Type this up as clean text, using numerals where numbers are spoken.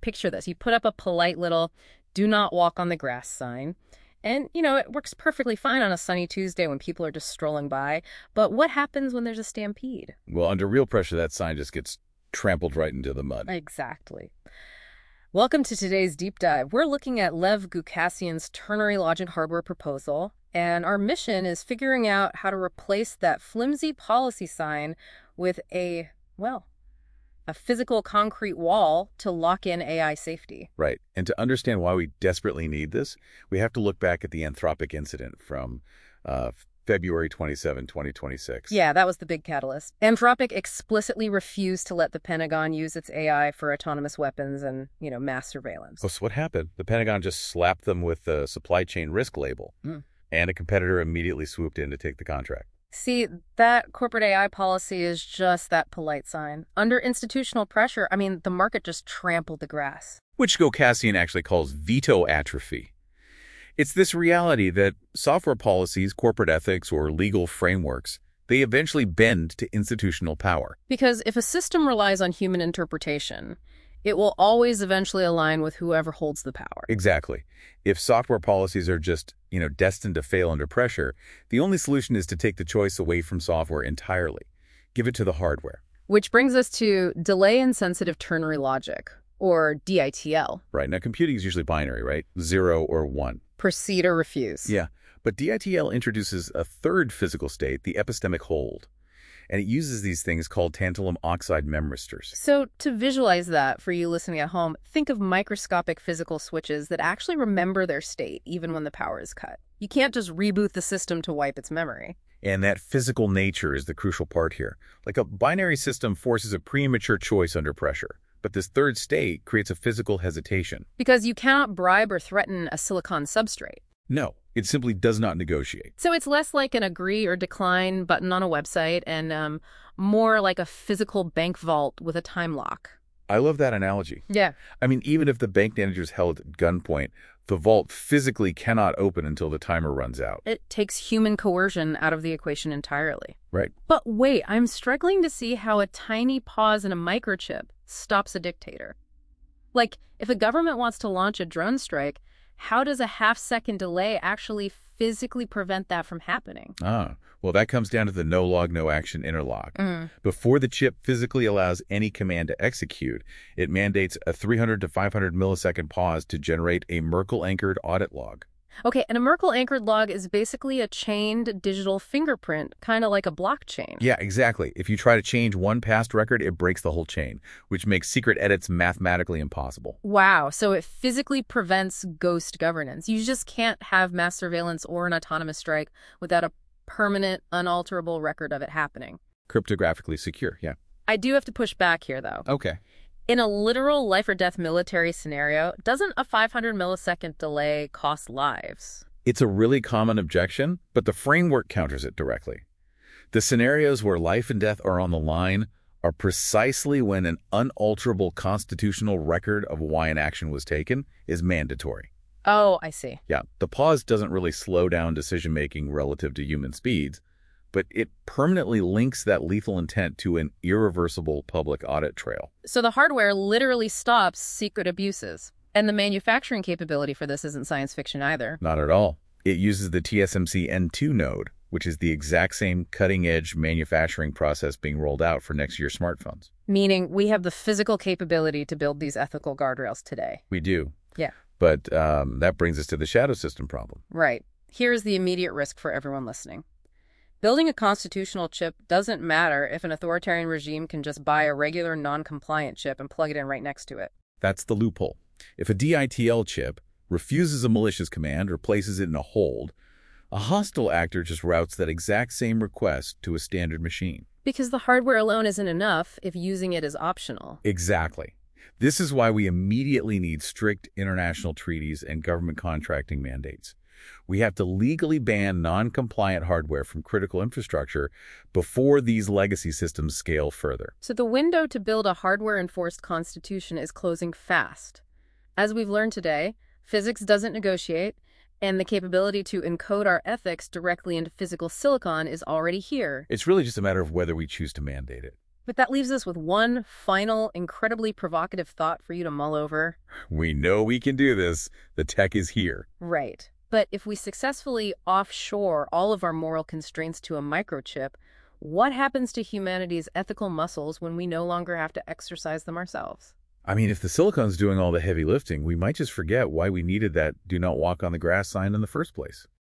picture this. You put up a polite little "do not walk on the grass" sign. And, it works perfectly fine on a sunny Tuesday when people are just strolling by. But what happens when there's a stampede? Well, under real pressure, that sign just gets trampled right into the mud. Exactly. Welcome to today's deep dive. We're looking at Lev Gukasyan's ternary logic hardware proposal, and our mission is figuring out how to replace that flimsy policy sign with a physical concrete wall to lock in AI safety. Right. And to understand why we desperately need this, we have to look back at the Anthropic incident from February 27, 2026. Yeah, that was the big catalyst. Anthropic explicitly refused to let the Pentagon use its AI for autonomous weapons and, mass surveillance. Oh, so what happened? The Pentagon just slapped them with the supply chain risk label, and a competitor immediately swooped in to take the contract. See, that corporate AI policy is just that polite sign. Under institutional pressure, the market just trampled the grass. Which Gokasyan actually calls veto atrophy. It's this reality that software policies, corporate ethics, or legal frameworks, they eventually bend to institutional power. Because if a system relies on human interpretation, it will always eventually align with whoever holds the power. Exactly. If software policies are just, destined to fail under pressure, the only solution is to take the choice away from software entirely. Give it to the hardware. Which brings us to delay-insensitive ternary logic, or DITL. Right. Now, computing is usually binary, right? 0 or 1. Proceed or refuse. Yeah. But DITL introduces a third physical state, the epistemic hold. And it uses these things called tantalum oxide memristors. So to visualize that for you listening at home, think of microscopic physical switches that actually remember their state even when the power is cut. You can't just reboot the system to wipe its memory. And that physical nature is the crucial part here. Like a binary system forces a premature choice under pressure. But this third state creates a physical hesitation. Because you cannot bribe or threaten a silicon substrate. No, it simply does not negotiate. So it's less like an agree or decline button on a website and more like a physical bank vault with a time lock. I love that analogy. Yeah. Even if the bank manager is held at gunpoint, the vault physically cannot open until the timer runs out. It takes human coercion out of the equation entirely. Right. But wait, I'm struggling to see how a tiny pause in a microchip stops a dictator. Like, if a government wants to launch a drone strike, how does a half-second delay actually physically prevent that from happening? Well, that comes down to the no log, no action interlock. Before the chip physically allows any command to execute, it mandates a 300 to 500 millisecond pause to generate a Merkle-anchored audit log. Okay, and a Merkle-anchored log is basically a chained digital fingerprint, kind of like a blockchain. Yeah, exactly. If you try to change one past record, it breaks the whole chain, which makes secret edits mathematically impossible. Wow, so it physically prevents ghost governance. You just can't have mass surveillance or an autonomous strike without a permanent, unalterable record of it happening. Cryptographically secure, yeah. I do have to push back here, though. Okay. In a literal life-or-death military scenario, doesn't a 500 millisecond delay cost lives? It's a really common objection, but the framework counters it directly. The scenarios where life and death are on the line are precisely when an unalterable constitutional record of why an action was taken is mandatory. Oh, I see. Yeah, the pause doesn't really slow down decision-making relative to human speeds, but it permanently links that lethal intent to an irreversible public audit trail. So the hardware literally stops secret abuses. And the manufacturing capability for this isn't science fiction either. Not at all. It uses the TSMC N2 node, which is the exact same cutting-edge manufacturing process being rolled out for next year's smartphones. Meaning we have the physical capability to build these ethical guardrails today. We do. Yeah. But that brings us to the shadow system problem. Right. Here's the immediate risk for everyone listening. Building a constitutional chip doesn't matter if an authoritarian regime can just buy a regular non-compliant chip and plug it in right next to it. That's the loophole. If a DITL chip refuses a malicious command or places it in a hold, a hostile actor just routes that exact same request to a standard machine. Because the hardware alone isn't enough if using it is optional. Exactly. This is why we immediately need strict international treaties and government contracting mandates. We have to legally ban non-compliant hardware from critical infrastructure before these legacy systems scale further. So the window to build a hardware-enforced constitution is closing fast. As we've learned today, physics doesn't negotiate, and the capability to encode our ethics directly into physical silicon is already here. It's really just a matter of whether we choose to mandate it. But that leaves us with one final, incredibly provocative thought for you to mull over. We know we can do this. The tech is here. Right. But if we successfully offshore all of our moral constraints to a microchip, what happens to humanity's ethical muscles when we no longer have to exercise them ourselves? I mean, if the silicon's doing all the heavy lifting, we might just forget why we needed that "do not walk on the grass" sign in the first place.